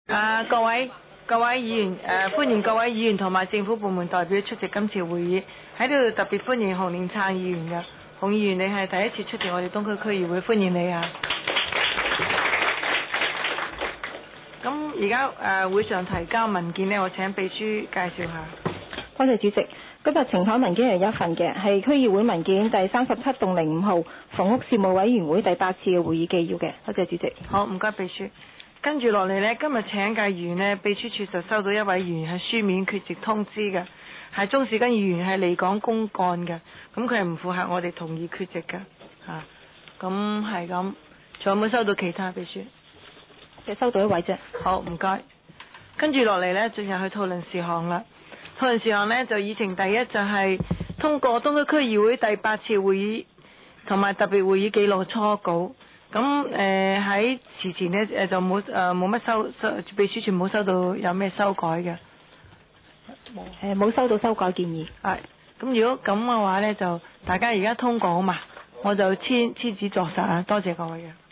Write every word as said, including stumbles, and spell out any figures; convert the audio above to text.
啊，各位各位議員，誒、呃、歡迎各位議員同埋政府部門代表出席今次會議，喺度特別歡迎洪連燦議員嘅。洪議員，你係第一次出席我哋東區區議會，歡迎你啊！咁而家誒會上提交文件呢，我請秘書介紹下。 多謝主席。今日呈堂文件係一份嘅，係區議會文件第三十七棟零五號房屋事務委員會第八次嘅會議紀要嘅。多謝主席。 好，唔該秘書。跟住落嚟呢，今日請嘅議員呢，秘書處就收到一位議員係書面缺席通知嘅，係鍾士根議員係離港公幹嘅，咁佢係唔符合我哋同意缺席嘅嚇。咁係咁，仲有冇收到其他秘書？ 就收到一位啫。 好，唔該。跟住落嚟呢，進入去討論事項啦。討論事項呢，就議程第一就係通過東區區議會第八次會議同埋特別會議記錄初稿。咁誒喺事前呢，誒就冇誒冇乜收收，秘書處冇收到有咩修改嘅。 誒冇收到修改建議。 係。咁如果咁嘅話呢，就大家而家通過好嘛？我就簽簽字作實啊！多謝各位嘅。